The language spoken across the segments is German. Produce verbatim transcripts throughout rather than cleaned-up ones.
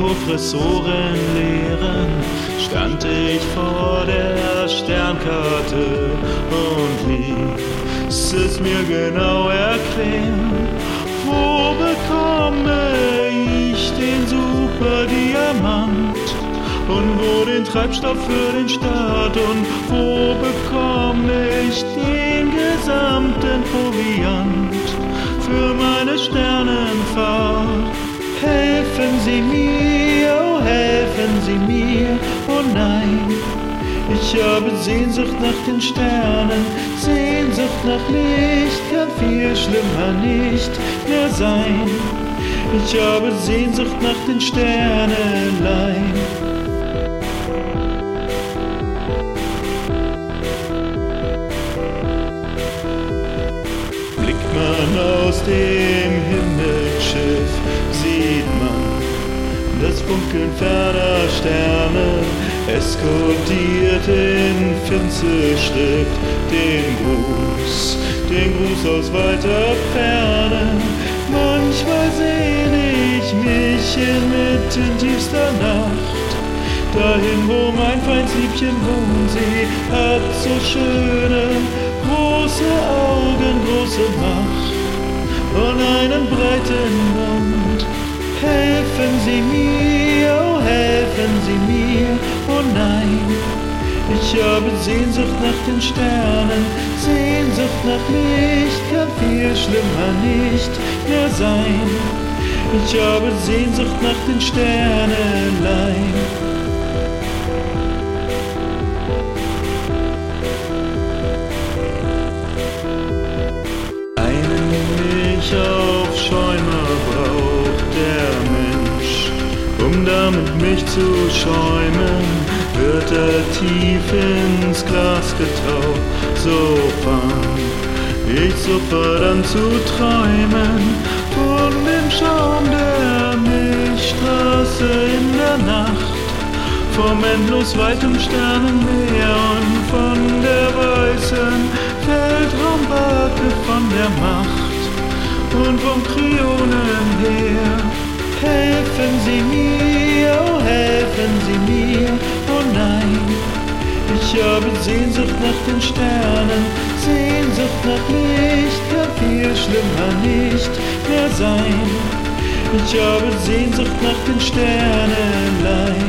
Professorenlehren stand ich vor der Sternkarte und ließ es mir genau erklären, wo bekomme ich den Superdiamant und wo den Treibstoff für den Start und wo bekomme ich den gesamten Proviant für meine Sternenfahrt. Helfen Sie mir, oh helfen Sie mir, oh nein. Ich habe Sehnsucht nach den Sternen, Sehnsucht nach Licht kann viel schlimmer nicht mehr sein. Ich habe Sehnsucht nach den Sternenlein. Blickt man aus dem Himmelsschiff, sieht man das Funkeln ferner Sterne. Es kodiert in Finsterschrift den Gruß, den Gruß aus weiter Ferne. Manchmal sehne ich mich inmitten tiefster Nacht dahin, wo mein Feindsliebchen wohnt. Sie hat so schöne, große Augen, große Macht und einen breiten Mund. Helfen Sie mir, oh helfen Sie mir, oh nein. Ich habe Sehnsucht nach den Sternen, Sehnsucht nach Licht kann viel schlimmer nicht mehr sein. Ich habe Sehnsucht nach den Sternenlein. Einen Milchaufschäumer braucht der Mensch, um damit mich zu schäumen, wird er tief ins Glas getaucht. So fang ich sofort an zu träumen von dem Schaum der Milchstraße in der Nacht, vom endlos weitem Sternenmeer und von der weißen Weltraumbacke, von der Macht und vom Kryonenheer. Helfen Sie mir, oh helfen Sie mir, oh nein. Ich habe Sehnsucht nach den Sternen, Sehnsucht nach Licht kann viel schlimmer nicht mehr sein. Ich habe Sehnsucht nach den Sternenlein.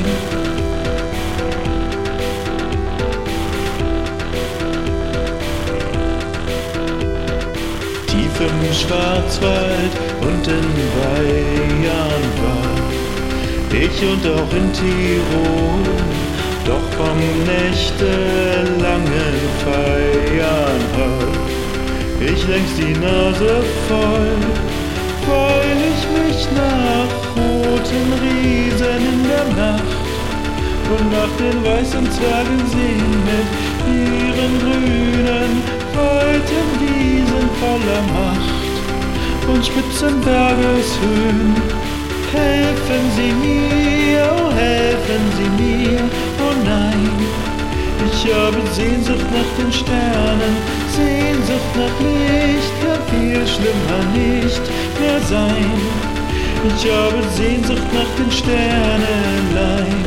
Tief im Schwarzwald und in Bayern war ich und auch in Tirol, doch vom nächtelangen Feiern hab ich längst die Nase voll, weil ich mich nach roten Riesen in der Nacht und nach den weißen Zwergen sehen mit ihren grünen, weiten Wiesen voller Macht und spitzen Bergeshöhen. Helfen Sie mir, oh helfen Sie mir, oh nein. Ich habe Sehnsucht nach den Sternen, Sehnsucht nach Licht kann viel schlimmer nicht mehr sein. Ich habe Sehnsucht nach den Sternenlein.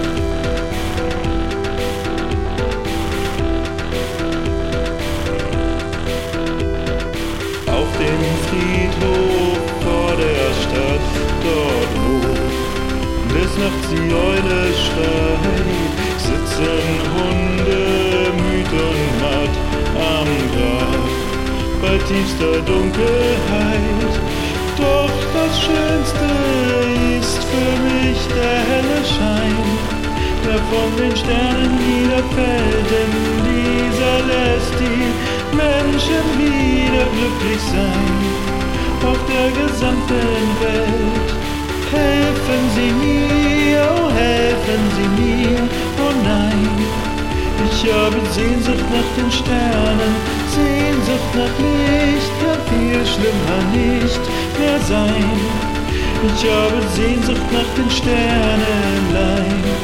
Auf dem Friedhof vor der Stadt, dort wo des Nachts die Eule schreit, sitzen Hunde müd und matt am Grab bei tiefster Dunkelheit. Doch das Schönste ist für mich der helle Schein, der von den Sternen niederfällt, denn dieser lässt die Menschen wieder glücklich sein auf der gesamten Welt. Helfen Sie mir, oh helfen Sie mir, oh nein. Ich habe Sehnsucht nach den Sternen, Sehnsucht nach Licht kann viel schlimmer nicht mehr sein. Ich habe Sehnsucht nach den Sternenlein.